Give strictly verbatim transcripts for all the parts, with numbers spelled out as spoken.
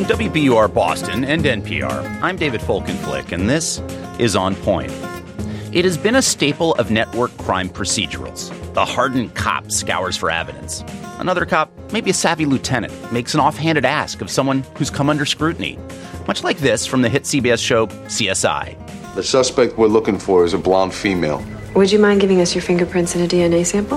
From W B U R Boston and N P R, I'm David Folkenflik, and this is On Point. It has been a staple of network crime procedurals. The hardened cop scours for evidence. Another cop, maybe a savvy lieutenant, makes an offhanded ask of someone who's come under scrutiny. Much like this from the hit C B S show C S I. The suspect we're looking for is a blonde female. Would you mind giving us your fingerprints and a D N A sample?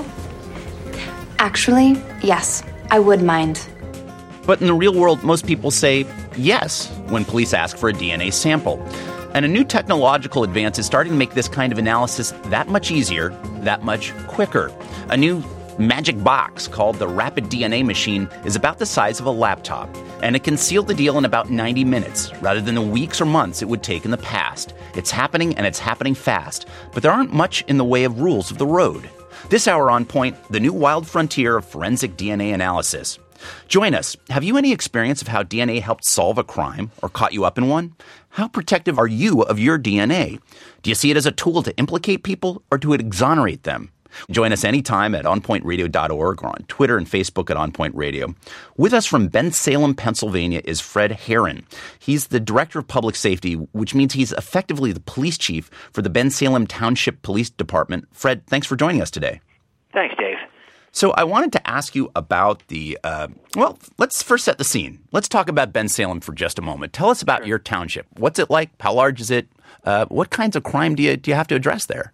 Actually, yes, I would mind. But in the real world, most people say yes when police ask for a D N A sample. And a new technological advance is starting to make this kind of analysis that much easier, that much quicker. A new magic box called the Rapid D N A Machine is about the size of a laptop, and it can seal the deal in about ninety minutes, rather than the weeks or months it would take in the past. It's happening, and it's happening fast, but there aren't much in the way of rules of the road. This hour on Point, the new wild frontier of forensic D N A analysis. Join us. Have you any experience of how D N A helped solve a crime or caught you up in one? How protective are you of your D N A? Do you see it as a tool to implicate people or to exonerate them? Join us anytime at on point radio dot org or on Twitter and Facebook at OnPoint Radio. With us from Bensalem, Pennsylvania is Fred Herron. He's the Director of Public Safety, which means he's effectively the police chief for the Bensalem Township Police Department. Fred, thanks for joining us today. Thanks, Dave. So I wanted to ask you about the, uh, well, let's first set the scene. Let's talk about Bensalem for just a moment. Tell us about sure. your township. What's it like? How large is it? Uh, what kinds of crime do you, do you have to address there?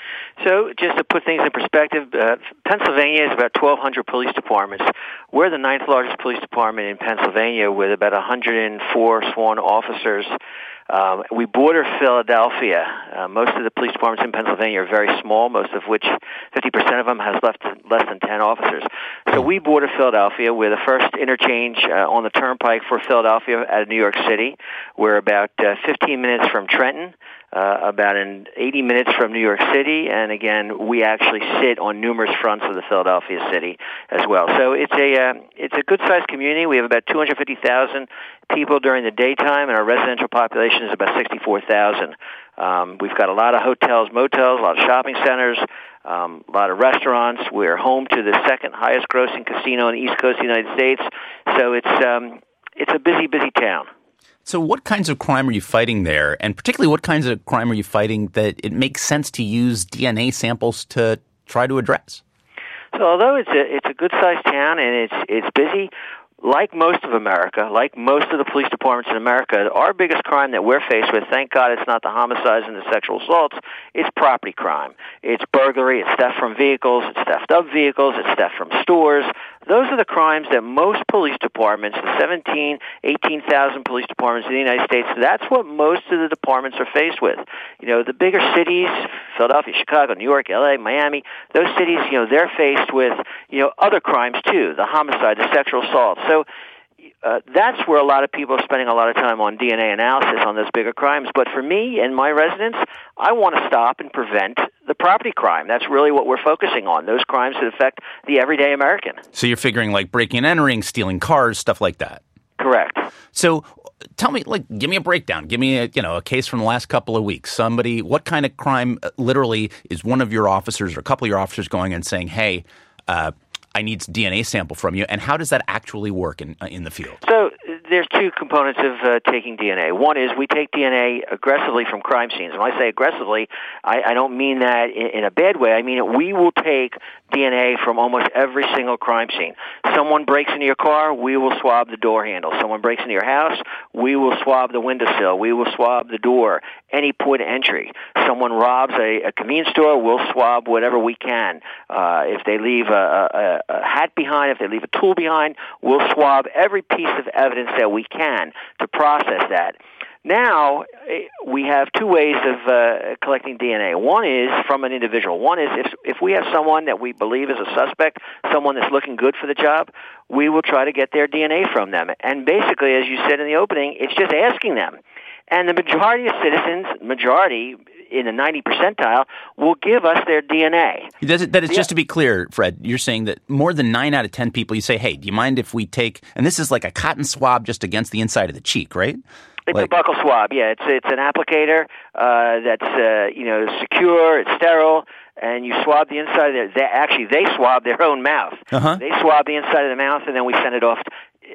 So just to put things in perspective, uh, Pennsylvania is about twelve hundred police departments. We're the ninth largest police department in Pennsylvania with about one hundred four sworn officers. Um, we border Philadelphia. Uh, most of the police departments in Pennsylvania are very small, most of which fifty percent of them has left less than ten officers. So we border Philadelphia. We're the first interchange uh, on the turnpike for Philadelphia out of New York City. We're about uh, fifteen minutes from Trenton, uh, about in eighty minutes from New York City, and again, we actually sit on numerous fronts of the Philadelphia city as well. So it's a uh, it's a good-sized community. We have about two hundred fifty thousand people during the daytime, and our residential population is about sixty-four thousand. Um, we've got a lot of hotels, motels, a lot of shopping centers, um, a lot of restaurants. We're home to the second highest grossing casino on the East Coast of the United States. So it's um, it's a busy, busy town. So what kinds of crime are you fighting there? And particularly what kinds of crime are you fighting that it makes sense to use D N A samples to try to address? So although it's a it's a good-sized town and it's it's busy, like most of America, like most of the police departments in America, our biggest crime that we're faced with, thank God it's not the homicides and the sexual assaults, it's property crime. It's burglary, it's theft from vehicles, it's theft of vehicles, it's theft from stores. Those are the crimes that most police departments, the seventeen, eighteen thousand police departments in the United States, that's what most of the departments are faced with. You know, the bigger cities, Philadelphia, Chicago, New York, L A, Miami, those cities, you know, they're faced with, you know, other crimes too, the homicide, the sexual assault. So uh, that's where a lot of people are spending a lot of time on D N A analysis on those bigger crimes. But for me and my residents, I want to stop and prevent the property crime. That's really what we're focusing on, those crimes that affect the everyday American. So you're figuring like breaking and entering, stealing cars, stuff like that. Correct. So tell me, like, give me a breakdown. Give me a, you know, a case from the last couple of weeks. Somebody, what kind of crime uh, literally is one of your officers or a couple of your officers going and saying, hey, uh, I need a D N A sample from you, and how does that actually work in uh, in the field? So there's two components of uh, taking D N A. One is we take D N A aggressively from crime scenes. When I say aggressively, I, I don't mean that in, in a bad way. I mean we will take D N A from almost every single crime scene. Someone breaks into your car, we will swab the door handle. Someone breaks into your house, we will swab the windowsill. We will swab the door, any point of entry. Someone robs a, a convenience store, we'll swab whatever we can. Uh, if they leave a, a, a hat behind, if they leave a tool behind, we'll swab every piece of evidence that we can to process that. Now, we have two ways of uh, collecting D N A. One is from an individual. One is if if we have someone that we believe is a suspect, someone that's looking good for the job, we will try to get their D N A from them. And basically, as you said in the opening, it's just asking them. And the majority of citizens, majority in the ninety percentile, will give us their D N A. That is, that is, just to be clear, Fred, you're saying that more than nine out of ten people, you say, hey, do you mind if we take, and this is like a cotton swab just against the inside of the cheek, right? It's like, a buccal swab, yeah. It's it's an applicator uh, that's uh, you know secure, it's sterile, and you swab the inside of their, they, actually, they swab their own mouth. Uh-huh. They swab the inside of the mouth, and then we send it off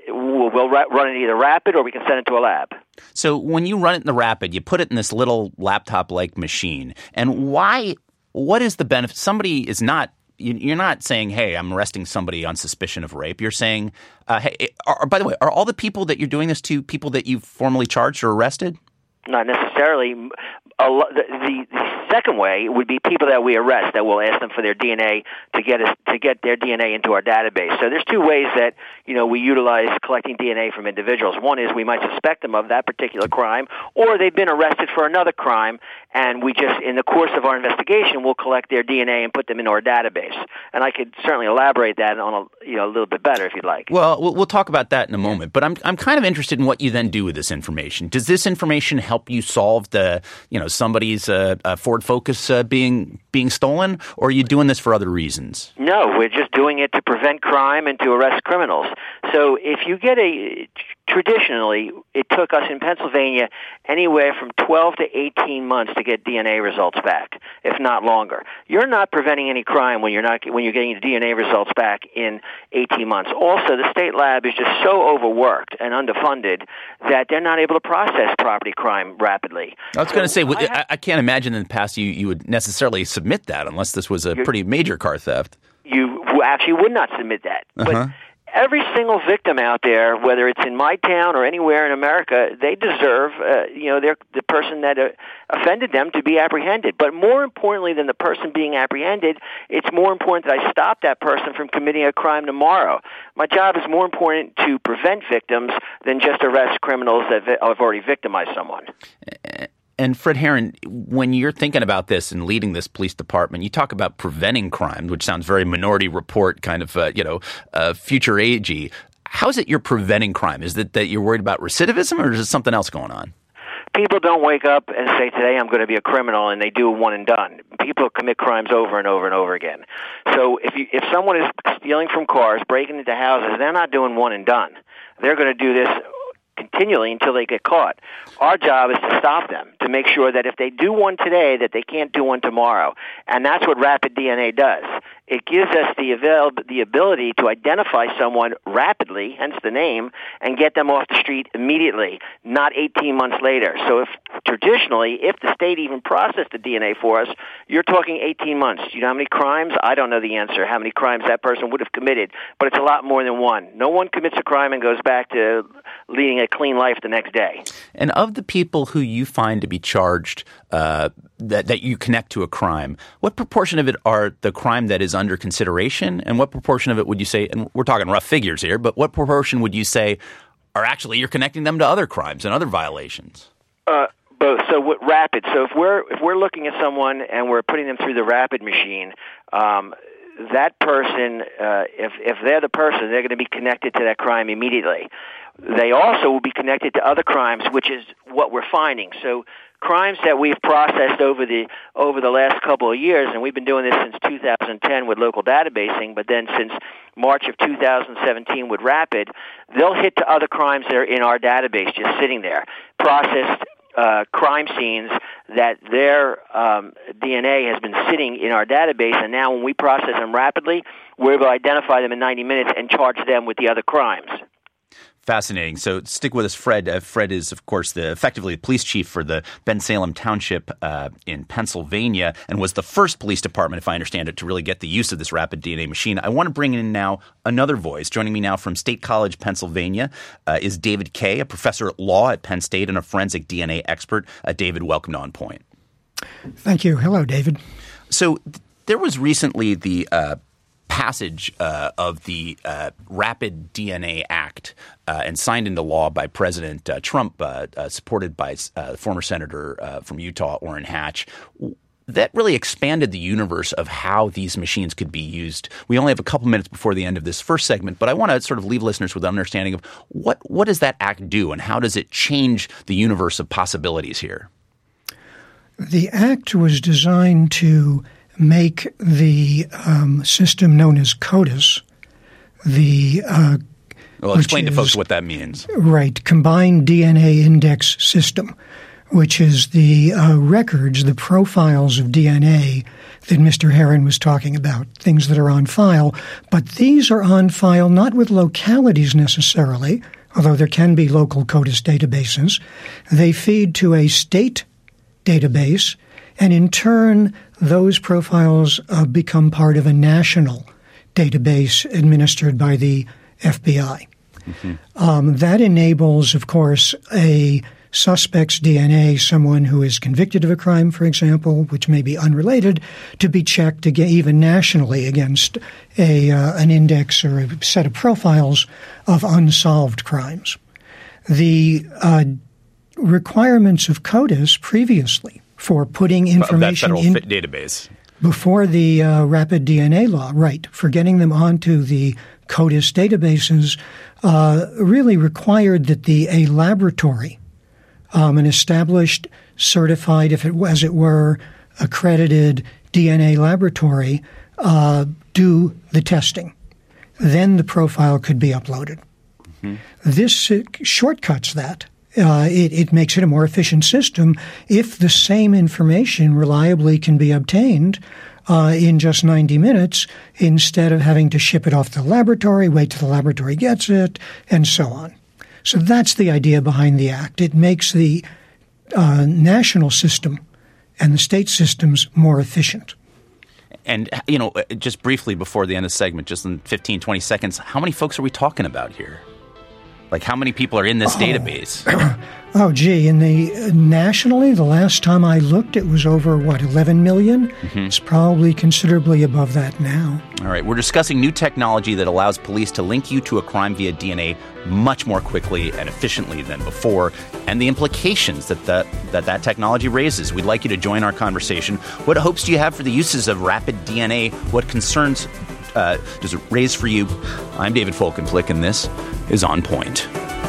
we'll, we'll ra- run it either rapid or we can send it to a lab. So when you run it in the rapid, you put it in this little laptop-like machine. And why? What is the benefit? Somebody is not – you're not saying, hey, I'm arresting somebody on suspicion of rape. You're saying uh, – hey, are, by the way, are all the people that you're doing this to people that you've formally charged or arrested? Not necessarily. A lo- the, the, the second way would be people that we arrest that we'll ask them for their D N A to get us to get their D N A into our database. So there's two ways that you know we utilize collecting D N A from individuals. One is we might suspect them of that particular crime, or they've been arrested for another crime, and we just in the course of our investigation we'll collect their D N A and put them in our database. And I could certainly elaborate that on a you know a little bit better if you'd like. Well, we'll talk about that in a moment. But I'm I'm kind of interested in what you then do with this information. Does this information help you solve the you know somebody's uh, uh, Ford Focus uh, being being stolen, or are you doing this for other reasons? No, we're just doing it to prevent crime and to arrest criminals. So if you get a traditionally, it took us in Pennsylvania anywhere from twelve to eighteen months to get D N A results back, if not longer. You're not preventing any crime when you're not when you're getting the D N A results back in eighteen months. Also, the state lab is just so overworked and underfunded that they're not able to process property crime rapidly. I was so going to say, I, I, have, I can't imagine in the past you, you would necessarily submit that unless this was a pretty major car theft. You actually would not submit that. Uh-huh. But every single victim out there, whether it's in my town or anywhere in America, they deserve, uh, you know, they're the person that uh, offended them to be apprehended. But more importantly than the person being apprehended, it's more important that I stop that person from committing a crime tomorrow. My job is more important to prevent victims than just arrest criminals that have already victimized someone. And Fred Herron, when you're thinking about this and leading this police department, you talk about preventing crime, which sounds very Minority Report kind of, uh, you know, uh, future-agey. How is it you're preventing crime? Is it that you're worried about recidivism, or is it something else going on? People don't wake up and say, today I'm going to be a criminal, and they do one and done. People commit crimes over and over and over again. So if you, if someone is stealing from cars, breaking into houses, they're not doing one and done. They're going to do this continually until they get caught. Our job is to stop them, to make sure that if they do one today, that they can't do one tomorrow. And that's what rapid D N A does. It gives us the avail- the ability to identify someone rapidly, hence the name, and get them off the street immediately, not eighteen months later. So if traditionally, if the state even processed the D N A for us, you're talking eighteen months. Do you know how many crimes? I don't know the answer, how many crimes that person would have committed, but it's a lot more than one. No one commits a crime and goes back to leading a clean life the next day. And of the people who you find to be charged uh, that, that you connect to a crime, what proportion of it are the crime that is under consideration, and what proportion of it would you say, and we're talking rough figures here, but what proportion would you say are actually you're connecting them to other crimes and other violations? Uh, both. So what, rapid. So if we're if we're looking at someone and we're putting them through the rapid machine, um, that person, uh, if if they're the person, they're going to be connected to that crime immediately. They also will be connected to other crimes, which is what we're finding. So crimes that we've processed over the over the last couple of years, and we've been doing this since two thousand ten with local databasing, but then since March of two thousand seventeen with Rapid, they'll hit to other crimes that are in our database just sitting there, processed uh, crime scenes that their um, D N A has been sitting in our database, and now when we process them rapidly, we're able to identify them in ninety minutes and charge them with the other crimes. Fascinating. So stick with us, Fred. Uh, Fred is, of course, the effectively the police chief for the Bensalem Township uh, in Pennsylvania, and was the first police department, if I understand it, to really get the use of this rapid D N A machine. I want to bring in now another voice. Joining me now from State College, Pennsylvania, uh, is David Kaye, a professor at law at Penn State and a forensic D N A expert. Uh, David, welcome to On Point. Thank you. Hello, David. So th- there was recently the uh, passage uh, of the uh, Rapid D N A Act uh, and signed into law by President uh, Trump, uh, uh, supported by uh, the former senator uh, from Utah, Orrin Hatch. That really expanded the universe of how these machines could be used. We only have a couple minutes before the end of this first segment, but I want to sort of leave listeners with an understanding of what, what does that act do and how does it change the universe of possibilities here? The act was designed to make the um, system known as CODIS, the uh, well, explain to folks what that means. Right, Combined D N A Index System, which is the uh, records, the profiles of D N A that Mister Herron was talking about, things that are on file. But these are on file not with localities necessarily, although there can be local CODIS databases. They feed to a state database, and in turn, those profiles uh, become part of a national database administered by the F B I. Mm-hmm. Um, that enables, of course, a suspect's D N A, someone who is convicted of a crime, for example, which may be unrelated, to be checked again, even nationally against a uh, an index or a set of profiles of unsolved crimes. The uh, requirements of CODIS previously for putting information that federal in fit database before the uh, rapid D N A law, right, for getting them onto the CODIS databases, uh, really required that the a laboratory, um, an established, certified, if it as it were, accredited D N A laboratory, uh, do the testing. Then the profile could be uploaded. Mm-hmm. This uh, shortcuts that. Uh, it, it makes it a more efficient system if the same information reliably can be obtained uh, in just ninety minutes instead of having to ship it off to the laboratory, wait till the laboratory gets it, and so on. So that's the idea behind the Act. It makes the uh, national system and the state systems more efficient. And, you know, just briefly before the end of the segment, just in fifteen, twenty seconds, how many folks are we talking about here? Like, how many people are in this oh. database? Oh, gee. In the uh, nationally, the last time I looked, it was over, what, eleven million? Mm-hmm. It's probably considerably above that now. All right. We're discussing new technology that allows police to link you to a crime via D N A much more quickly and efficiently than before, and the implications that that, that, that technology raises. We'd like you to join our conversation. What hopes do you have for the uses of rapid D N A? What concerns uh, does it raise for you? I'm David Folkenflik, and this is On Point.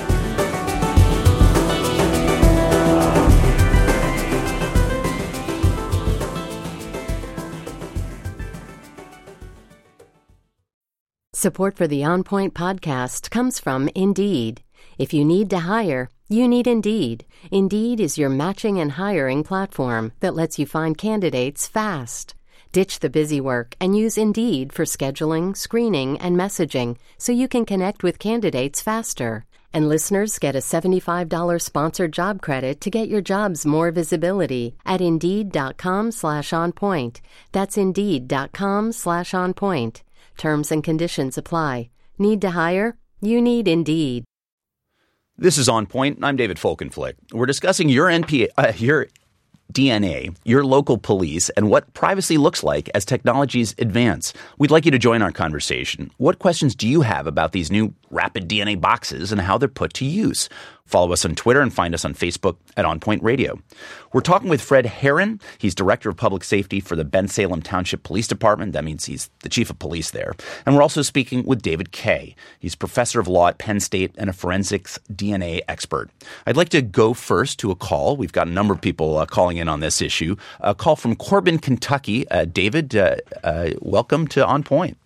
Support for the On Point podcast comes from Indeed. If you need to hire, you need Indeed. Indeed is your matching and hiring platform that lets you find candidates fast. Ditch the busy work and use Indeed for scheduling, screening, and messaging so you can connect with candidates faster. And listeners get a seventy-five dollars sponsored job credit to get your jobs more visibility at Indeed.com slash on point. That's Indeed.com slash on point. Terms and conditions apply. Need to hire? You need Indeed. This is On Point. I'm David Folkenflik. We're discussing your N P A, uh, your D N A, your local police, and what privacy looks like as technologies advance. We'd like you to join our conversation. What questions do you have about these new rapid D N A boxes and how they're put to use? Follow us on Twitter and find us on Facebook at On Point Radio. We're talking with Fred Herron. He's Director of Public Safety for the Bensalem Township Police Department. That means he's the Chief of Police there. And we're also speaking with David Kaye. He's Professor of Law at Penn State and a forensics D N A expert. I'd like to go first to a call. We've got a number of people uh, calling in on this issue. A call from Corbin, Kentucky. Uh, David, uh, uh, welcome to On Point.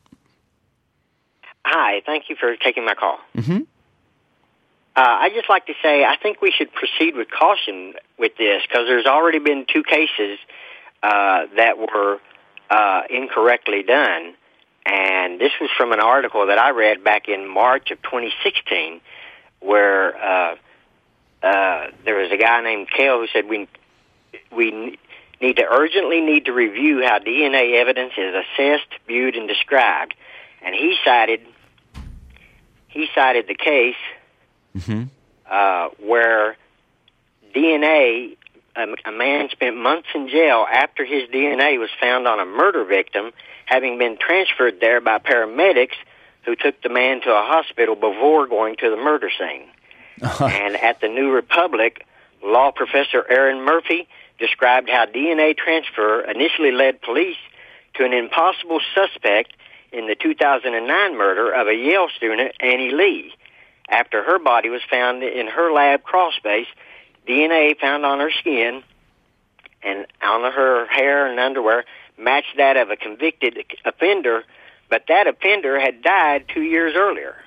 Hi. Thank you for taking my call. Mm-hmm. Uh, I'd just like to say I think we should proceed with caution with this because there's already been two cases uh, that were uh, incorrectly done. And this was from an article that I read back in March of twenty sixteen where uh, uh, there was a guy named Kale who said we we need to urgently need to review how D N A evidence is assessed, viewed, and described. And he cited he cited the case Mm-hmm. Uh, where D N A, a, a man spent months in jail after his D N A was found on a murder victim, having been transferred there by paramedics who took the man to a hospital before going to the murder scene. And at the New Republic, law professor Aaron Murphy described how D N A transfer initially led police to an impossible suspect in the two thousand nine murder of a Yale student, Annie Lee. After her body was found in her lab crawl space, D N A found on her skin and on her hair and underwear matched that of a convicted offender, but that offender had died two years earlier.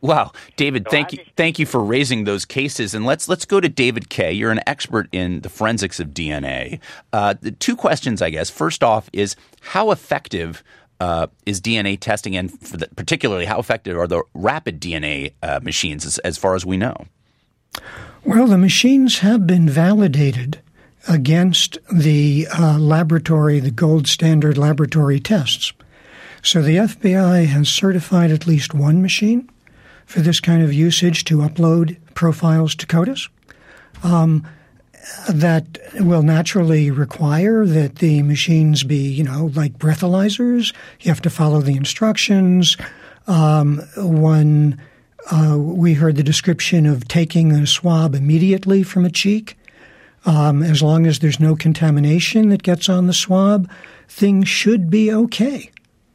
Wow, David, So thank I you, just- thank you for raising those cases. And let's let's go to David Kay. You're an expert in the forensics of D N A. Uh, the two questions, I guess. First off, is how effective uh, is D N A testing, and for the, particularly how effective are the rapid D N A uh, machines, as, as far as we know? Well, the machines have been validated against the uh, laboratory, the gold standard laboratory tests. So the F B I has certified at least one machine for this kind of usage to upload profiles to CODIS. Um, that will naturally require that the machines be, you know, like breathalyzers. You have to follow the instructions. Um, one, uh, we heard the description of taking a swab immediately from a cheek. Um, as long as there's no contamination that gets on the swab, things should be okay.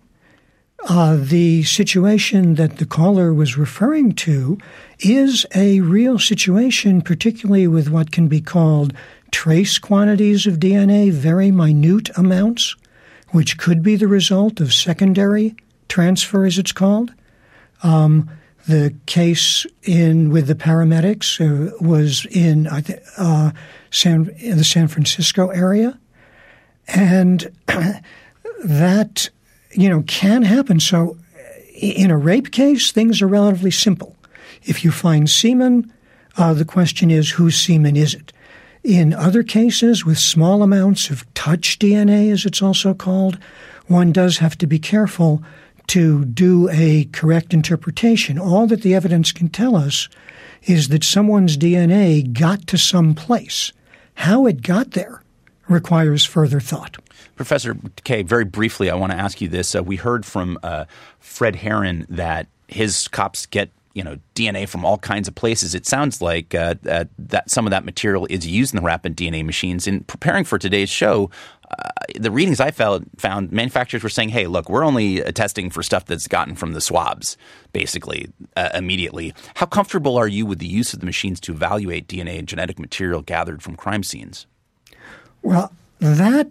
Uh, the situation that the caller was referring to is a real situation, particularly with what can be called trace quantities of D N A, very minute amounts, which could be the result of secondary transfer, as it's called. Um, the case in with the paramedics uh, was in I th- uh, San, in the San Francisco area, and that, you know, can happen. So in a rape case, things are relatively simple. If you find semen, uh, the question is, whose semen is it? In other cases, with small amounts of touch D N A, as it's also called, one does have to be careful to do a correct interpretation. All that the evidence can tell us is that someone's D N A got to some place. How it got there requires further thought. Professor Kay, very briefly, I want to ask you this. Uh, we heard from uh, Fred Herron that his cops get, you know, D N A from all kinds of places. It sounds like uh, uh, that some of that material is used in the rapid D N A machines. In preparing for today's show, uh, the readings I found, found manufacturers were saying, hey, look, we're only uh, testing for stuff that's gotten from the swabs, basically, uh, immediately. How comfortable are you with the use of the machines to evaluate D N A and genetic material gathered from crime scenes? Well, that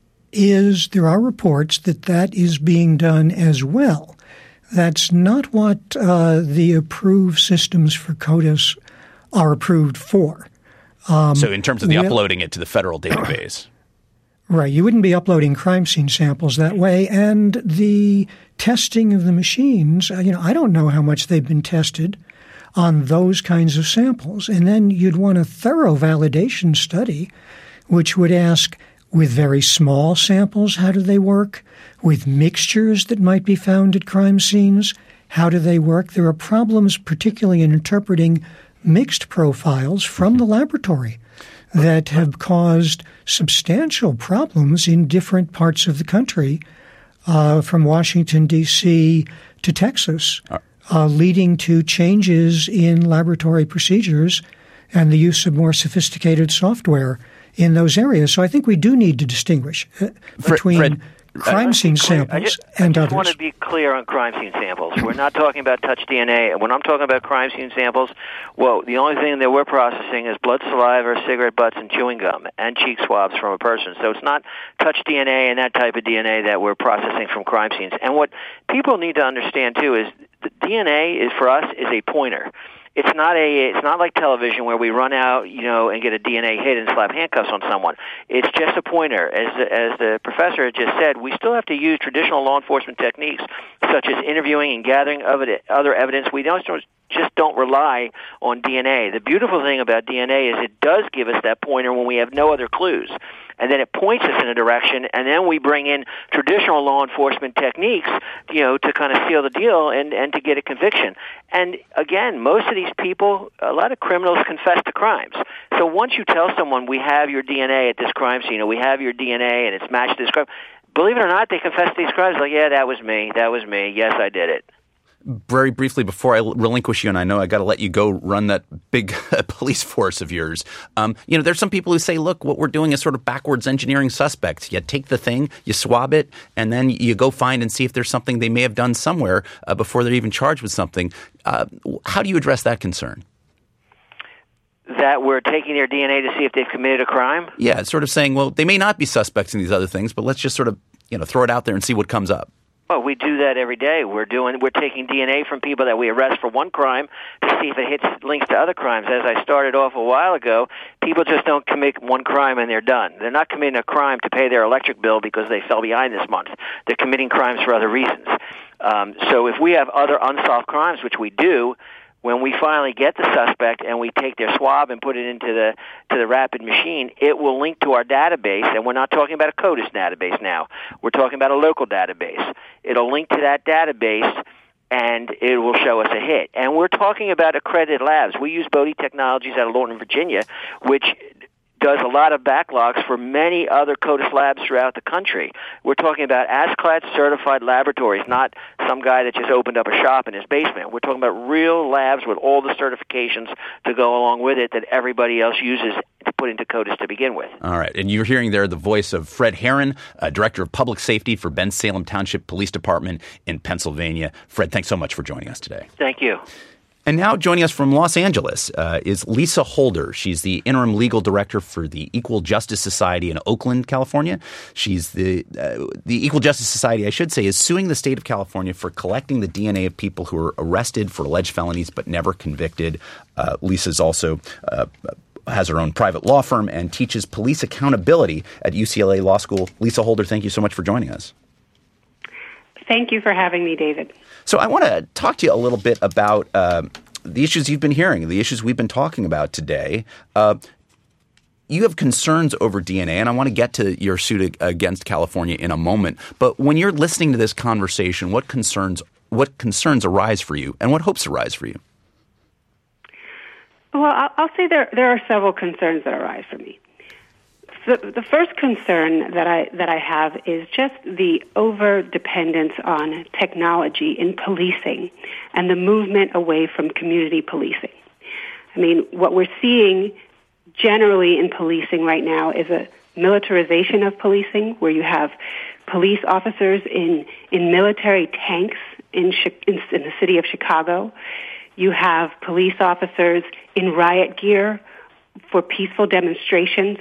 is, there are reports that that is being done as well. That's not what uh, the approved systems for CODIS are approved for. Um, so in terms of the well, uploading it to the federal database. Right. You wouldn't be uploading crime scene samples that way. And the testing of the machines, you know, I don't know how much they've been tested on those kinds of samples. And then you'd want a thorough validation study, which would ask, with very small samples, how do they work? With mixtures that might be found at crime scenes, how do they work? There are problems, particularly in interpreting mixed profiles from the laboratory, that have caused substantial problems in different parts of the country, uh, from Washington, D C to Texas, uh, leading to changes in laboratory procedures and the use of more sophisticated software in those areas. So I think we do need to distinguish uh, between Fred, crime scene samples I just, and I just others. want to be clear on crime scene samples. We're not talking about touch D N A. When I'm talking about crime scene samples, well, the only thing that we're processing is blood, saliva, cigarette butts, and chewing gum, and cheek swabs from a person. So it's not touch D N A and that type of D N A that we're processing from crime scenes. And what people need to understand, too, is the D N A is, for us, is a pointer. It's not a. It's not like television where we run out, you know, and get a D N A hit and slap handcuffs on someone. It's just a pointer. As as the professor had just said, we still have to use traditional law enforcement techniques such as interviewing and gathering other evidence. We don't just don't rely on D N A. The beautiful thing about D N A is it does give us that pointer when we have no other clues. And then it points us in a direction, and then we bring in traditional law enforcement techniques, you know, to kind of seal the deal and, and to get a conviction. And again, most of these people, a lot of criminals confess to crimes. So once you tell someone, we have your D N A at this crime scene, or we have your D N A and it's matched to this crime, believe it or not, they confess to these crimes. Like, yeah, that was me. That was me. Yes, I did it. Very briefly, before I relinquish you, and I know I got to let you go run that big police force of yours. Um, you know, there's some people who say, look, what we're doing is sort of backwards engineering suspects. You take the thing, you swab it, and then you go find and see if there's something they may have done somewhere uh, before they're even charged with something. Uh, how do you address that concern? That we're taking their D N A to see if they've committed a crime? Yeah, it's sort of saying, well, they may not be suspects in these other things, but let's just sort of, you know, throw it out there and see what comes up. Well, we do that every day. We're doing we're taking D N A from people that we arrest for one crime to see if it hits links to other crimes. As I started off a while ago, people just don't commit one crime and they're done. They're not committing a crime to pay their electric bill because they fell behind this month. They're committing crimes for other reasons. Um, so if we have other unsolved crimes, which we do, when we finally get the suspect and we take their swab and put it into the to the rapid machine, it will link to our database, and we're not talking about a CODIS database now. We're talking about a local database. It'll link to that database, and it will show us a hit. And we're talking about accredited labs. We use Bodie Technologies out of Lorton, Virginia, which does a lot of backlogs for many other CODIS labs throughout the country. We're talking about ASCLD certified laboratories, not some guy that just opened up a shop in his basement. We're talking about real labs with all the certifications to go along with it that everybody else uses to put into CODIS to begin with. All right. And you're hearing there the voice of Fred Herron, uh, Director of Public Safety for Bensalem Township Police Department in Pennsylvania. Fred, thanks so much for joining us today. Thank you. And now joining us from Los Angeles uh, is Lisa Holder. She's the interim legal director for the Equal Justice Society in Oakland, California. She's the uh, the Equal Justice Society, I should say, is suing the state of California for collecting the D N A of people who were arrested for alleged felonies but never convicted. Uh, Lisa's also uh, has her own private law firm and teaches police accountability at U C L A Law School. Lisa Holder, thank you so much for joining us. Thank you for having me, David. So I want to talk to you a little bit about uh, the issues you've been hearing, the issues we've been talking about today. Uh, you have concerns over D N A, and I want to get to your suit against California in a moment. But when you're listening to this conversation, what concerns what concerns arise for you, and what hopes arise for you? Well, I'll, I'll say there there are several concerns that arise for me. So the first concern that I that I have is just the over dependence on technology in policing and the movement away from community policing. I mean, what we're seeing generally in policing right now is a militarization of policing, where you have police officers in in military tanks in in, in the city of Chicago. You have police officers in riot gear for peaceful demonstrations.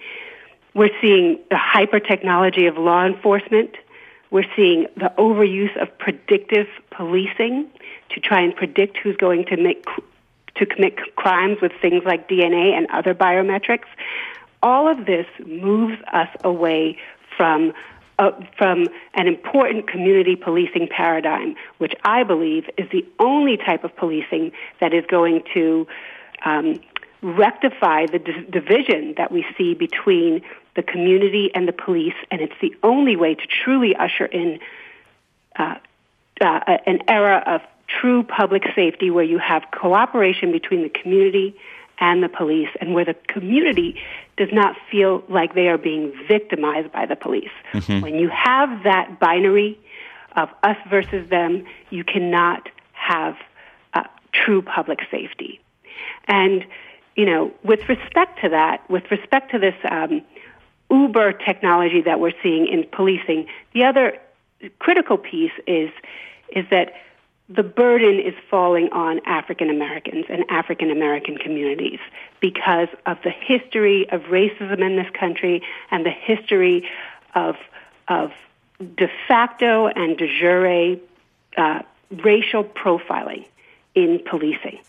We're seeing the hyper-technology of law enforcement. We're seeing the overuse of predictive policing to try and predict who's going to make to commit crimes with things like D N A and other biometrics. All of this moves us away from uh, from an important community policing paradigm, which I believe is the only type of policing that is going to um, rectify the d- division that we see between the community and the police, and it's the only way to truly usher in uh, uh, an era of true public safety where you have cooperation between the community and the police, and where the community does not feel like they are being victimized by the police. Mm-hmm. When you have that binary of us versus them, you cannot have uh, true public safety. And, you know, with respect to that, with respect to this um, Uber technology that we're seeing in policing, the other critical piece is is that the burden is falling on African Americans and African American communities because of the history of racism in this country and the history of of de facto and de jure uh, racial profiling in policing.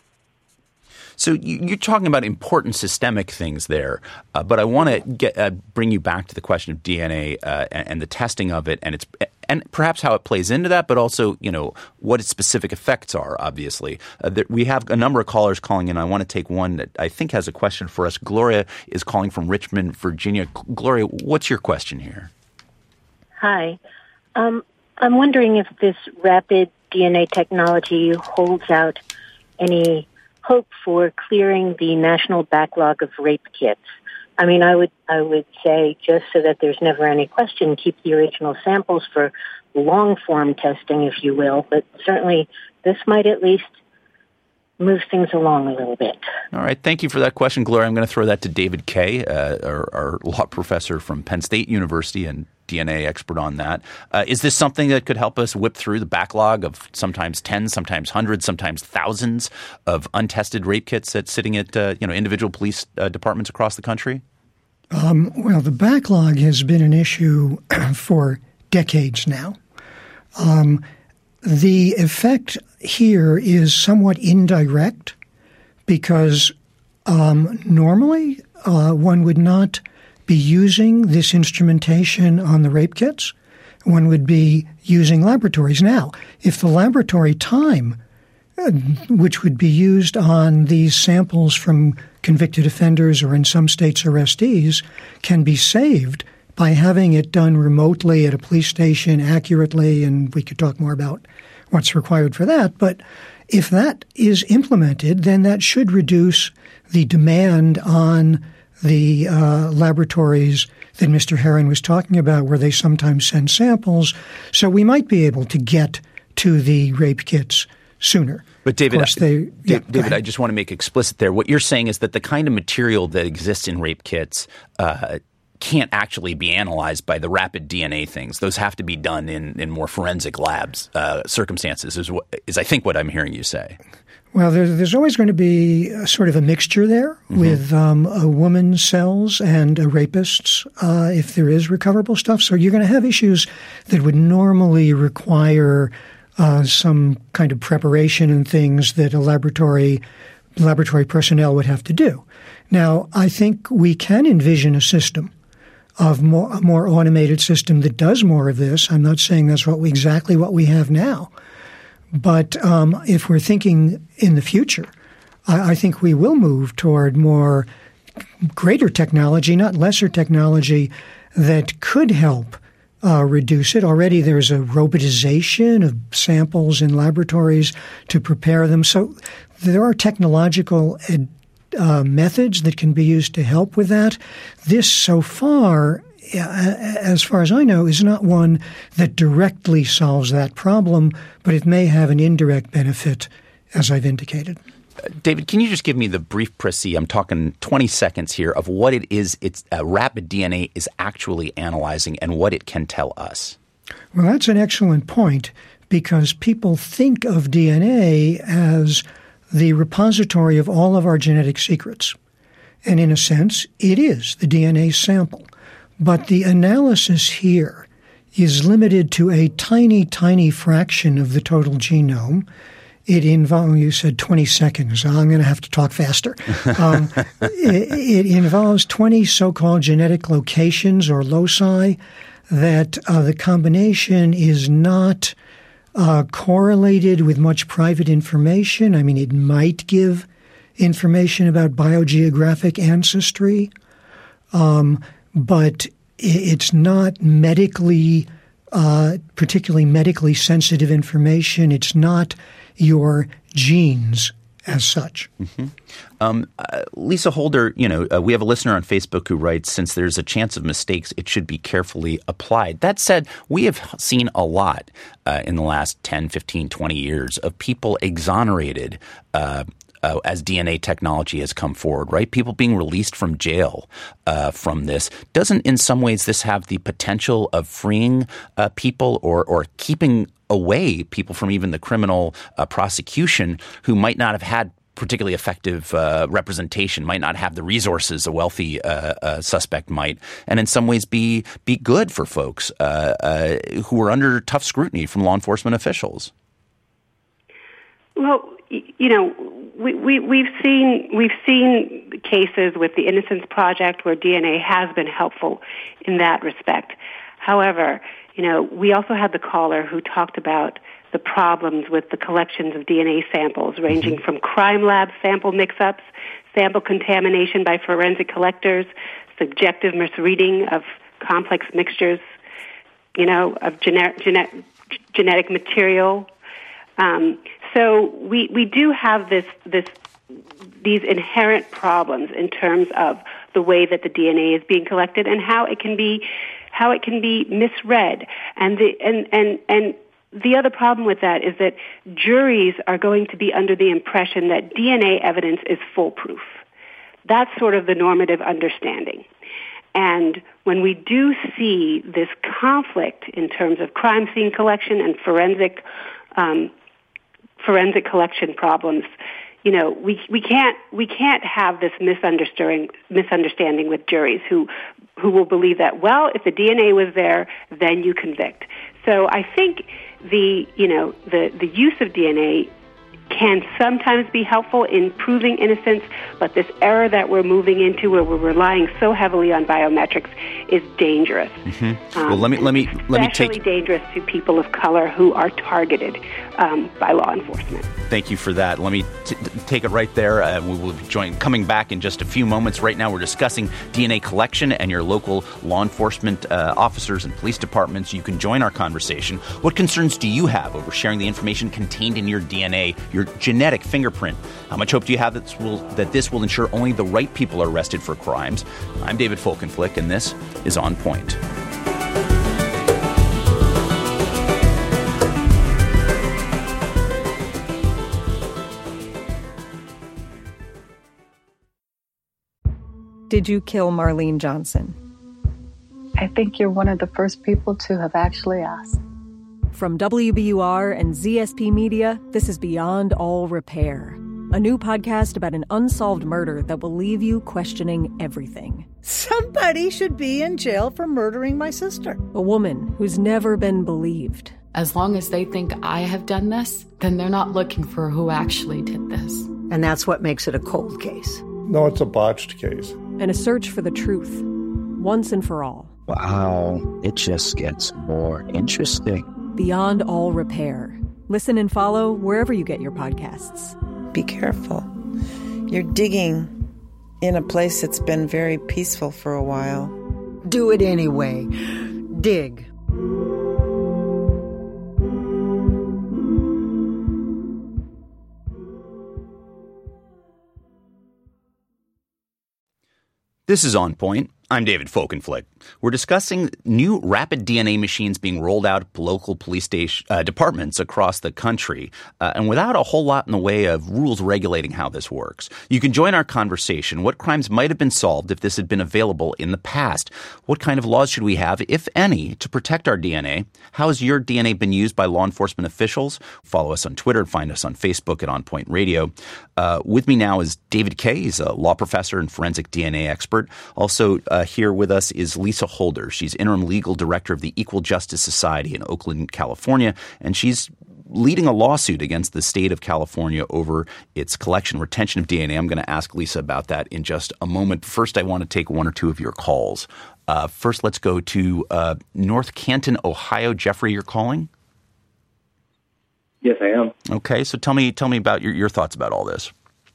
So you're talking about important systemic things there, uh, but I want to get uh, bring you back to the question of D N A uh, and, and the testing of it, and its and perhaps how it plays into that, but also, you know, what its specific effects are. Obviously, uh, there, we have a number of callers calling in. I want to take one that I think has a question for us. Gloria is calling from Richmond, Virginia. Gloria, what's your question here? Hi, um, I'm wondering if this rapid D N A technology holds out any hope for clearing the national backlog of rape kits. I mean, I would I would say, just so that there's never any question, keep the original samples for long-form testing, if you will, but certainly this might at least move things along a little bit. All right. Thank you for that question, Gloria. I'm going to throw that to David Kaye, uh, our, our law professor from Penn State University and D N A expert on that. Uh, is this something that could help us whip through the backlog of sometimes tens, sometimes hundreds, sometimes thousands of untested rape kits that's sitting at uh, you know individual police uh, departments across the country? Um, well, the backlog has been an issue for decades now. Um, the effect here is somewhat indirect because um, normally uh, one would not be using this instrumentation on the rape kits. One would be using laboratories. Now, if the laboratory time, uh, which would be used on these samples from convicted offenders or in some states arrestees, can be saved by having it done remotely at a police station accurately, and we could talk more about what's required for that. But if that is implemented, then that should reduce the demand on the uh, laboratories that Mister Herron was talking about, where they sometimes send samples. So we might be able to get to the rape kits sooner. But David, course, they, Da- yeah, David, I just want to make explicit there. What you're saying is that the kind of material that exists in rape kits uh, can't actually be analyzed by the rapid D N A things. Those have to be done in, in more forensic labs uh, circumstances, is, what, is I think what I'm hearing you say. Well, there, there's always going to be a sort of a mixture there mm-hmm. with um, a woman's cells and a rapist's uh, if there is recoverable stuff. So you're going to have issues that would normally require uh, some kind of preparation and things that a laboratory laboratory personnel would have to do. Now, I think we can envision a system of more, a more automated system that does more of this. I'm not saying that's what we, exactly what we have now. But um, if we're thinking in the future, I, I think we will move toward more greater technology, not lesser technology, that could help uh, reduce it. Already there's a robotization of samples in laboratories to prepare them. So there are technological ed, uh, methods that can be used to help with that. This, so far, as far as I know, is not one that directly solves that problem, but it may have an indirect benefit, as I've indicated. Uh, David, can you just give me the brief précis, I'm talking twenty seconds here, of what it is it's uh, rapid D N A is actually analyzing and what it can tell us? Well, that's an excellent point, because people think of D N A as the repository of all of our genetic secrets. And in a sense, it is the D N A sample. But the analysis here is limited to a tiny, tiny fraction of the total genome. It involves, you said twenty seconds. I'm going to have to talk faster. Um, it, it involves twenty so-called genetic locations or loci that uh, the combination is not uh, correlated with much private information. I mean, it might give information about biogeographic ancestry. Um, but it's not medically, uh, particularly medically sensitive information. It's not your genes as such. Mm-hmm. Um, uh, Lisa Holder, you know, uh, we have a listener on Facebook who writes, since there's a chance of mistakes, it should be carefully applied. That said, we have seen a lot uh, in the last ten, fifteen, twenty years of people exonerated uh Uh, as D N A technology has come forward, right? People being released from jail uh, from this. Doesn't in some ways this have the potential of freeing uh, people or, or keeping away people from even the criminal uh, prosecution who might not have had particularly effective uh, representation, might not have the resources a wealthy uh, uh, suspect might, and in some ways be be good for folks uh, uh, who are under tough scrutiny from law enforcement officials? Well, you know, we, we, we've seen we've seen cases with the Innocence Project where D N A has been helpful in that respect. However, you know, we also had the caller who talked about the problems with the collections of D N A samples, ranging mm-hmm. from crime lab sample mix-ups, sample contamination by forensic collectors, subjective misreading of complex mixtures, you know, of gener- genet- genetic material. Um, so we, we do have this this these inherent problems in terms of the way that the D N A is being collected and how it can be how it can be misread. And the and and and the other problem with that is that juries are going to be under the impression that D N A evidence is foolproof. That's sort of the normative understanding. And when we do see this conflict in terms of crime scene collection and forensic um, forensic collection problems, you know, we we can't we can't have this misunderstanding misunderstanding with juries who who will believe that, well, if the D N A was there, then you convict. So I think the, you know, the, the use of D N A can sometimes be helpful in proving innocence, but this era that we're moving into, where we're relying so heavily on biometrics, is dangerous. Mm-hmm. Um, well, let me let me let me take. Especially dangerous to people of color who are targeted um, by law enforcement. Thank you for that. Let me t- t- take it right there. Uh, we will be join, coming back in just a few moments. Right now, we're discussing D N A collection and your local law enforcement uh, officers and police departments. You can join our conversation. What concerns do you have over sharing the information contained in your D N A, your genetic fingerprint? How much hope do you have that this will, that this will ensure only the right people are arrested for crimes? I'm David Folkenflik, and this is On Point. Did you kill Marlene Johnson? I think you're one of the first people to have actually asked. From W B U R and Z S P Media, this is Beyond All Repair, a new podcast about an unsolved murder that will leave you questioning everything. Somebody should be in jail for murdering my sister. A woman who's never been believed. As long as they think I have done this, then they're not looking for who actually did this. And that's what makes it a cold case. No, it's a botched case. And a search for the truth, once and for all. Wow, it just gets more interesting. Beyond All Repair. Listen and follow wherever you get your podcasts. Be careful. You're digging in a place that's been very peaceful for a while. Do it anyway. Dig. This is On Point. I'm David Folkenflik. We're discussing new rapid D N A machines being rolled out at local police station, uh, departments across the country, uh, and without a whole lot in the way of rules regulating how this works. You can join our conversation. What crimes might have been solved if this had been available in the past? What kind of laws should we have, if any, to protect our D N A? How has your D N A been used by law enforcement officials? Follow us on Twitter and find us on Facebook at On Point Radio. Uh, with me now is David Kaye. He's a law professor and forensic D N A expert. Also, uh, here with us is Lisa Holder. She's interim legal director of the Equal Justice Society in Oakland, California, and she's leading a lawsuit against the state of California over its collection and retention of D N A. I'm going to ask Lisa about that in just a moment. First, I want to take one or two of your calls. Uh, first, let's go to uh, North Canton, Ohio. Jeffrey, you're calling? Yes, I am. Okay, so tell me, tell me about your, your thoughts about all this.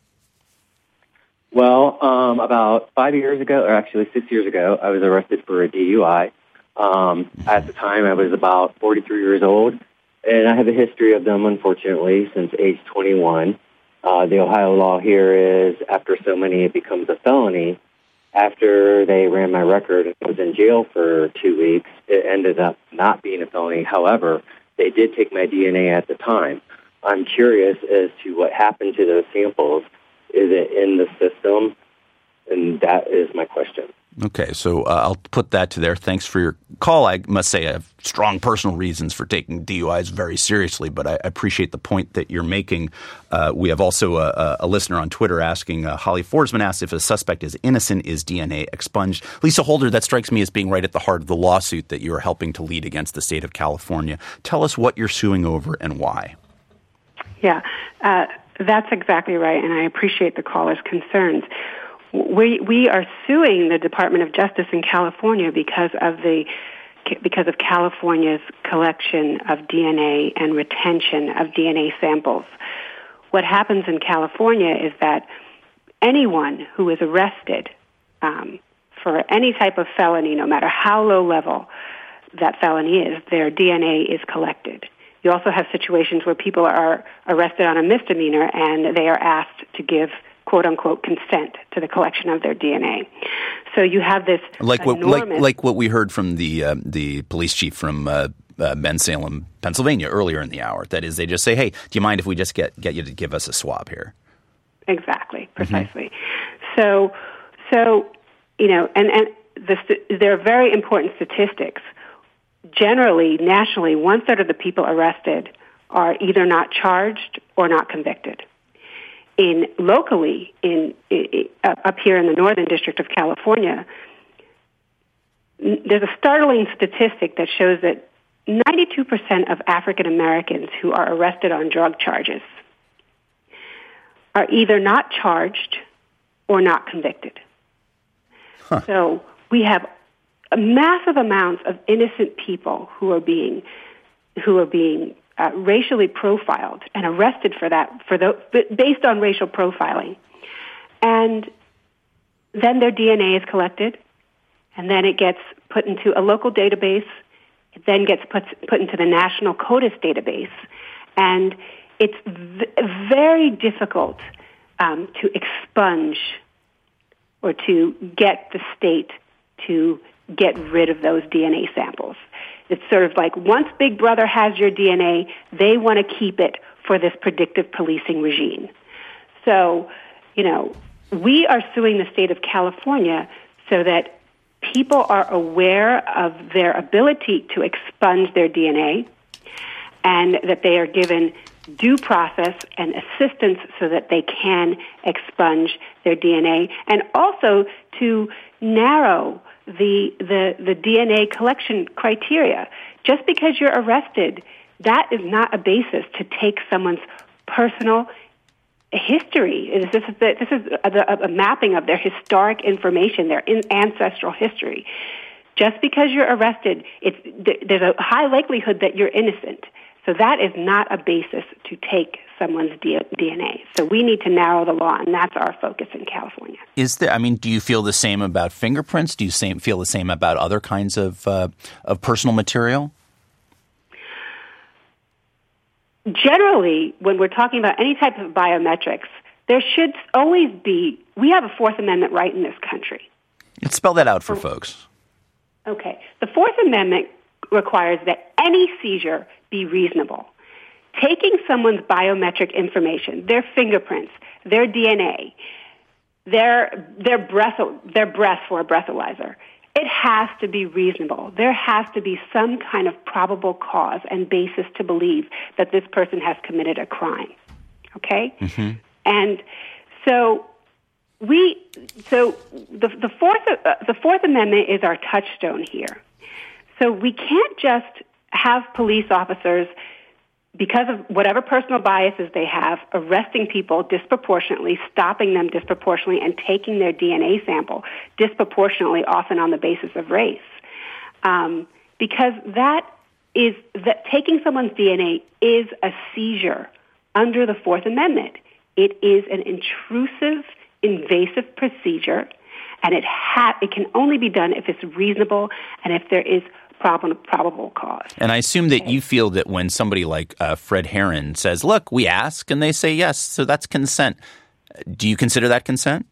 Well, um, about five years ago, or actually six years ago, I was arrested for a D U I. Um, at the time, I was about forty-three years old, and I have a history of them, unfortunately, since age twenty-one. Uh, the Ohio law here is, after so many, it becomes a felony. After they ran my record and I was in jail for two weeks, it ended up not being a felony. However, they did take my D N A at the time. I'm curious as to what happened to those samples. Is it in the system? And that is my question. Okay, so uh, I'll put that to there. Thanks for your call. I must say I have strong personal reasons for taking D U Is very seriously, but I appreciate the point that you're making. Uh, we have also a, a listener on Twitter asking, uh, Holly Forsman asked if a suspect is innocent, is D N A expunged? Lisa Holder, that strikes me as being right at the heart of the lawsuit that you are helping to lead against the state of California. Tell us what you're suing over and why. Yeah, uh, that's exactly right, and I appreciate the caller's concerns. We we are suing the Department of Justice in California because of the because of California's collection of D N A and retention of D N A samples. What happens in California is that anyone who is arrested um, for any type of felony, no matter how low level that felony is, their D N A is collected. You also have situations where people are arrested on a misdemeanor and they are asked to give quote-unquote consent to the collection of their D N A. So you have this like what enormous... like like what we heard from the uh, the police chief from uh, uh, Bensalem, Pennsylvania, earlier in the hour. That is, they just say, "Hey, do you mind if we just get get you to give us a swab here?" Exactly, precisely. Mm-hmm. So, so you know, and and the, there are very important statistics. Generally, nationally, one third of the people arrested are either not charged or not convicted. In locally, in, in uh, up here in the Northern District of California, n- there's a startling statistic that shows that ninety-two percent of African Americans who are arrested on drug charges are either not charged or not convicted. Huh. So we have a massive amounts of innocent people who are being who are being uh, racially profiled and arrested for that for the based on racial profiling, and then their D N A is collected, and then it gets put into a local database. It then gets put put into the National CODIS database, and it's v- very difficult um, to expunge or to get the state to get rid of those D N A samples. It's sort of like once Big Brother has your D N A, they want to keep it for this predictive policing regime. So, you know, we are suing the state of California so that people are aware of their ability to expunge their D N A and that they are given due process and assistance so that they can expunge their D N A, and also to narrow the the the D N A collection criteria. Just because you're arrested, that is not a basis to take someone's personal history. This is the, this is a, a mapping of their historic information, their in, ancestral history. Just because you're arrested, it's, there's a high likelihood that you're innocent. So that is not a basis to take someone's D N A. So we need to narrow the law, and that's our focus in California. Is there? I mean, do you feel the same about fingerprints? Do you same, feel the same about other kinds of uh, of personal material? Generally, when we're talking about any type of biometrics, there should always be. We have a Fourth Amendment right in this country. Let's spell that out for folks. Okay, the Fourth Amendment requires that any seizure be reasonable. Taking someone's biometric information, their fingerprints, their D N A, their their breath their breath for a breathalyzer, it has to be reasonable. There has to be some kind of probable cause and basis to believe that this person has committed a crime. Okay? Mm-hmm. And so we so the the fourth uh, the Fourth Amendment is our touchstone here. So we can't just have police officers, because of whatever personal biases they have, arresting people disproportionately, stopping them disproportionately, and taking their D N A sample disproportionately, often on the basis of race. Um, because that is that taking someone's D N A is a seizure under the Fourth Amendment. It is an intrusive, invasive procedure, and it ha- it can only be done if it's reasonable and if there is Probable, probable cause. And I assume that you feel that when somebody like uh, Fred Herron says, look, we ask, and they say yes, so that's consent. Do you consider that consent?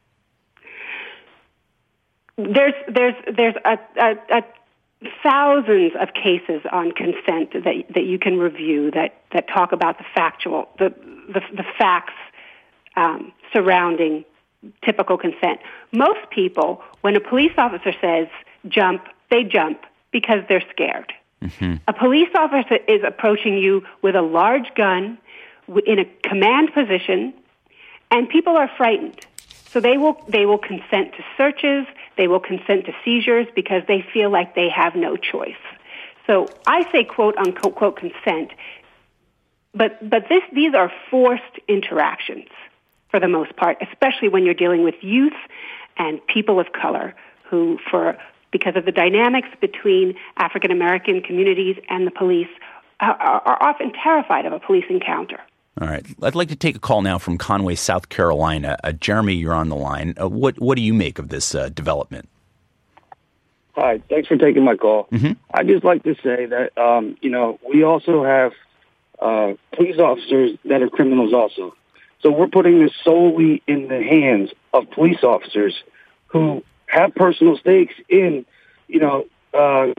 There's there's there's a, a, a thousands of cases on consent that that you can review that, that talk about the factual, the, the, the facts um, surrounding typical consent. Most people, when a police officer says jump, they jump because they're scared. Mm-hmm. A police officer is approaching you with a large gun in a command position, and people are frightened. So they will they will consent to searches, they will consent to seizures because they feel like they have no choice. So I say quote unquote quote consent, but but this these are forced interactions for the most part, especially when you're dealing with youth and people of color who, for because of the dynamics between African American communities and the police, are, are often terrified of a police encounter. All right. I'd like to take a call now from Conway, South Carolina. Uh, Jeremy, you're on the line. Uh, what what do you make of this uh, development? Hi. Thanks for taking my call. Mm-hmm. I'd just like to say that, um, you know, we also have uh, police officers that are criminals also. So we're putting this solely in the hands of police officers who have personal stakes in, you know, uh,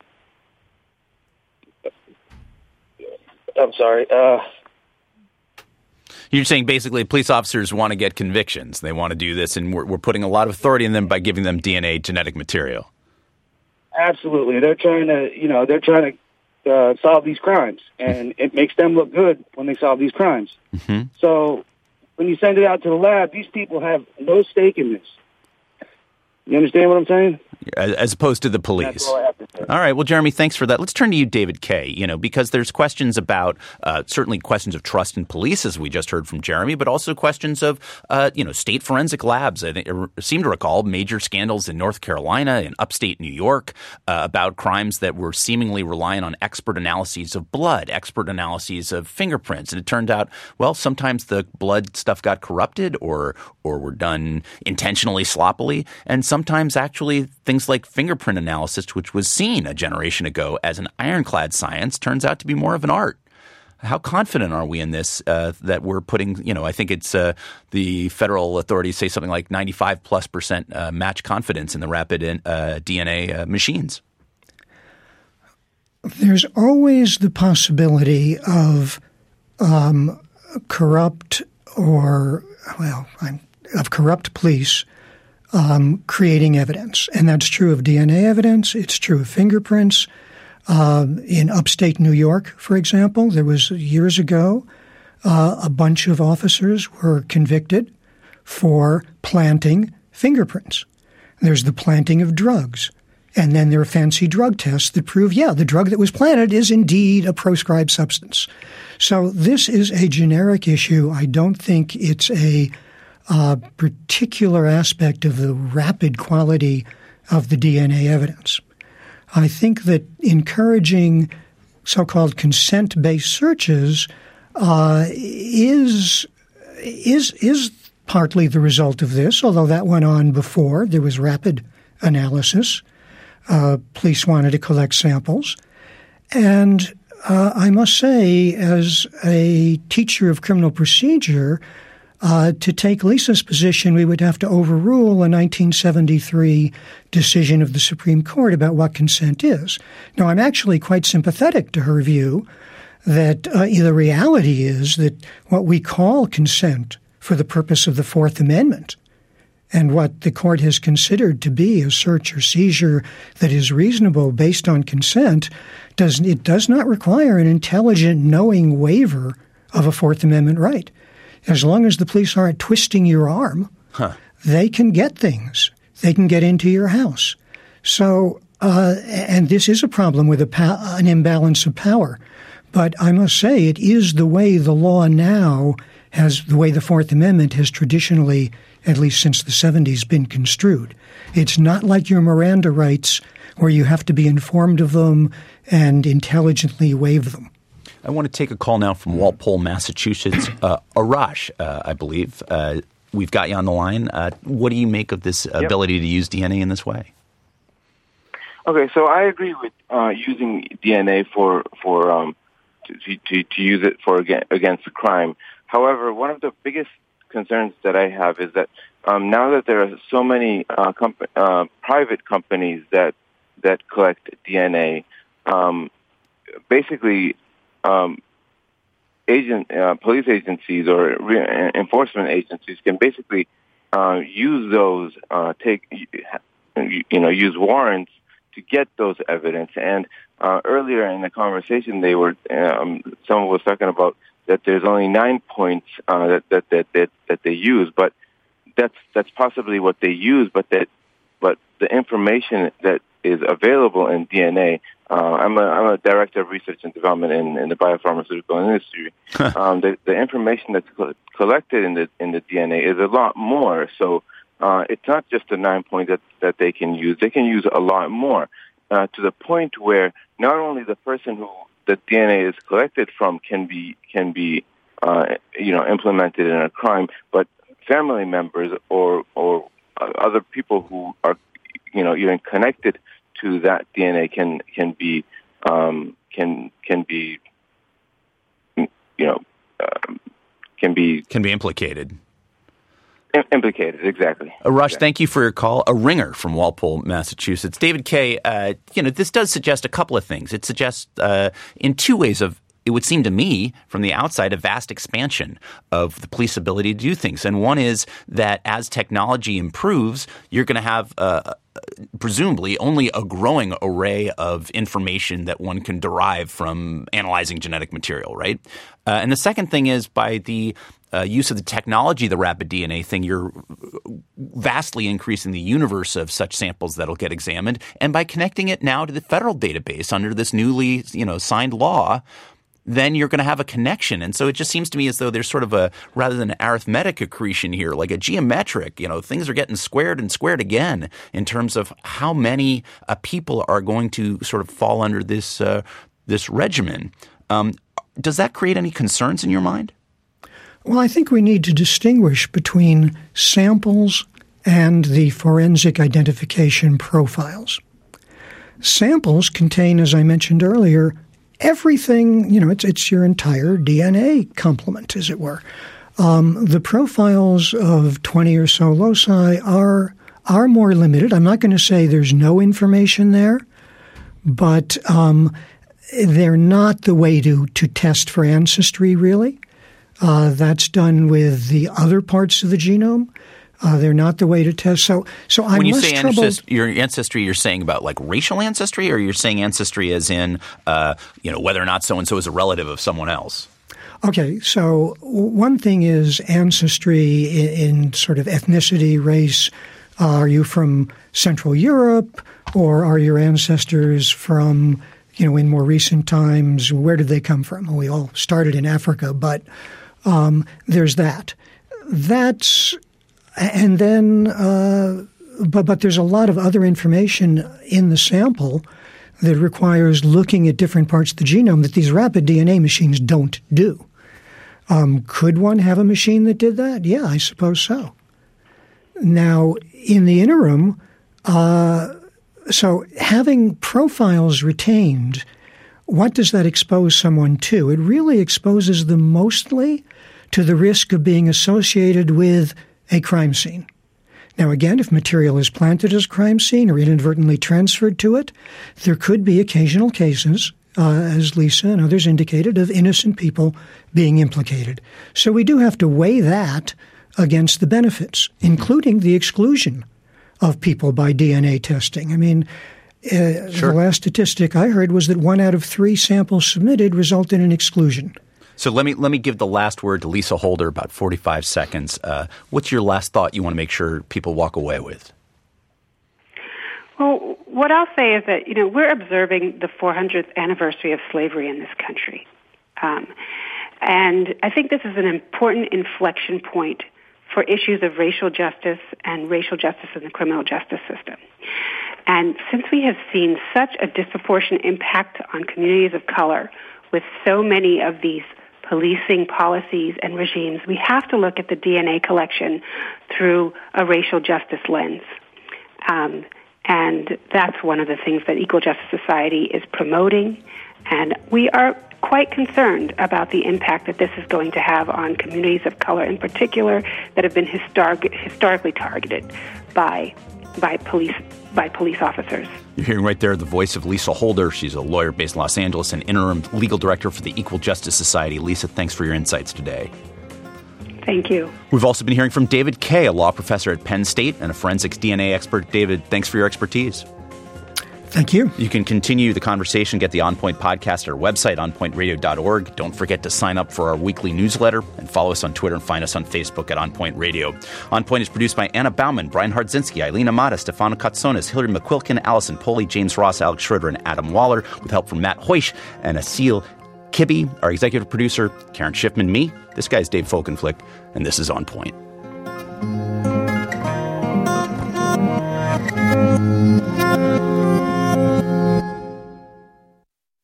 I'm sorry. Uh, You're saying basically police officers want to get convictions. They want to do this, and we're, we're putting a lot of authority in them by giving them D N A genetic material. Absolutely. They're trying to, you know, they're trying to uh, solve these crimes, and it makes them look good when they solve these crimes. Mm-hmm. So when you send it out to the lab, these people have no stake in this. You understand what I'm saying? as, as opposed to the police. That's all I have to say. All right. Well, Jeremy, thanks for that. Let's turn to you, David Kaye, you know, because there's questions about uh, certainly questions of trust in police, as we just heard from Jeremy, but also questions of, uh, you know, state forensic labs. I, think, I seem to recall major scandals in North Carolina and upstate New York uh, about crimes that were seemingly reliant on expert analyses of blood, expert analyses of fingerprints. And it turned out, well, sometimes the blood stuff got corrupted or or were done intentionally sloppily. And sometimes actually things like fingerprint analysis, which was seen a generation ago as an ironclad science, turns out to be more of an art. How confident are we in this uh, that we're putting, you know, I think it's uh, the federal authorities say something like ninety-five plus percent uh, match confidence in the rapid in, uh, D N A uh, machines? There's always the possibility of um, corrupt or, well, I'm, of corrupt police um, creating evidence. And that's true of D N A evidence. It's true of fingerprints. Uh, in upstate New York, for example, there was years ago uh, a bunch of officers were convicted for planting fingerprints. There's the planting of drugs. And then there are fancy drug tests that prove, yeah, the drug that was planted is indeed a proscribed substance. So this is a generic issue. I don't think it's a uh, particular aspect of the rapid quality of the D N A evidence. I think that encouraging so-called consent-based searches uh, is is is partly the result of this, although that went on before. There was rapid analysis. Uh, police wanted to collect samples. And uh, I must say, as a teacher of criminal procedure, Uh, to take Lisa's position, we would have to overrule a nineteen seventy-three decision of the Supreme Court about what consent is. Now, I'm actually quite sympathetic to her view that uh, the reality is that what we call consent for the purpose of the Fourth Amendment and what the court has considered to be a search or seizure that is reasonable based on consent, does, it does not require an intelligent, knowing waiver of a Fourth Amendment right. As long as the police aren't twisting your arm, huh. they can get things. They can get into your house. So, uh, and this is a problem with a pa- an imbalance of power. But I must say it is the way the law now has, the way the Fourth Amendment has traditionally, at least since the seventies, been construed. It's not like your Miranda rights where you have to be informed of them and intelligently waive them. I want to take a call now from Walpole, Massachusetts. Uh, Arash, uh, I believe. Uh, we've got you on the line. Uh, what do you make of this Yep. ability to use D N A in this way? Okay, so I agree with uh, using D N A for for um, to, to to use it for against crime. However, one of the biggest concerns that I have is that um, now that there are so many uh, comp- uh, private companies that that collect D N A, um, basically. Um, agent, uh, police agencies or re- enforcement agencies can basically uh, use those, uh, take, you know, use warrants to get those evidence. And uh, earlier in the conversation, they were um, someone was talking about that there's only nine points uh, that, that that that that they use, but that's that's possibly what they use. But that but the information that is available in D N A. Uh, I'm a I'm a director of research and development in, in the biopharmaceutical industry. um, the, the information that's co- collected in the in the D N A is a lot more. So uh, it's not just the nine points that, that they can use. They can use a lot more uh, to the point where not only the person who the D N A is collected from can be can be uh, you know implemented in a crime, but family members or or other people who are you know even connected to that D N A can can be um, can can be you know uh, can be can be implicated. Im- implicated, exactly. Uh, Rush, exactly. thank you for your call. A ringer from Walpole, Massachusetts. David Kaye, uh, you know, this does suggest a couple of things. It suggests uh, in two ways of. It would seem to me from the outside a vast expansion of the police ability to do things. And one is that as technology improves, you're going to have uh, presumably only a growing array of information that one can derive from analyzing genetic material, right? Uh, and the second thing is by the uh, use of the technology, the rapid D N A thing, you're vastly increasing the universe of such samples that'll get examined. And by connecting it now to the federal database under this newly, you know, signed law, then you're going to have a connection. And so it just seems to me as though there's sort of a, rather than an arithmetic accretion here, like a geometric, you know, things are getting squared and squared again in terms of how many uh, people are going to sort of fall under this, uh, this regimen. Um, does that create any concerns in your mind? Well, I think we need to distinguish between samples and the forensic identification profiles. Samples contain, as I mentioned earlier, everything, you know, it's it's your entire D N A complement, as it were. Um, the profiles of twenty or so loci are are more limited. I'm not going to say there's no information there, but um, they're not the way to, to test for ancestry, really. Uh, that's done with the other parts of the genome. Uh, they're not the way to test. So, so I'm when you less say troubled. ancestry, your ancestry, you're saying about like racial ancestry, or you're saying ancestry as in, uh, you know, whether or not so and so is a relative of someone else. Okay, so one thing is ancestry in, in sort of ethnicity, race. Uh, are you from Central Europe, or are your ancestors from, you know, in more recent times? Where did they come from? Well, we all started in Africa, but um, there's that. That's And then, uh, but but there's a lot of other information in the sample that requires looking at different parts of the genome that these rapid D N A machines don't do. Um, could one have a machine that did that? Yeah, I suppose so. Now, in the interim, uh, so having profiles retained, what does that expose someone to? It really exposes them mostly to the risk of being associated with a crime scene. Now, again, if material is planted as a crime scene or inadvertently transferred to it, there could be occasional cases, uh, as Lisa and others indicated, of innocent people being implicated. So we do have to weigh that against the benefits, including the exclusion of people by D N A testing. I mean, uh, sure. The last statistic I heard was that one out of three samples submitted resulted in exclusion. So let me let me give the last word to Lisa Holder, about forty-five seconds. Uh, what's your last thought you want to make sure people walk away with? Well, what I'll say is that, you know, we're observing the four hundredth anniversary of slavery in this country. Um, and I think this is an important inflection point for issues of racial justice and racial justice in the criminal justice system. And since we have seen such a disproportionate impact on communities of color with so many of these policing policies and regimes, we have to look at the D N A collection through a racial justice lens. Um, and that's one of the things that Equal Justice Society is promoting. And we are quite concerned about the impact that this is going to have on communities of color in particular that have been historic, historically targeted by by police by police officers. You're hearing right there the voice of Lisa Holder. She's a lawyer based in Los Angeles and interim legal director for the Equal Justice Society. Lisa, thanks for your insights today. Thank you. We've also been hearing from David Kaye, a law professor at Penn State and a forensics D N A expert. David, thanks for your expertise. Thank you. You can continue the conversation, get the On Point podcast at our website, on point radio dot org. Don't forget to sign up for our weekly newsletter and follow us on Twitter and find us on Facebook at On Point Radio. On Point is produced by Anna Bauman, Brian Hardzinski, Eileen Amata, Stefano Katsonis, Hillary McQuilkin, Allison Poley, James Ross, Alex Schroeder, and Adam Waller, with help from Matt Hoish and Asil Kibbe, our executive producer, Karen Schiffman, me. This guy's Dave Folkenflik, and this is On Point. Thank you.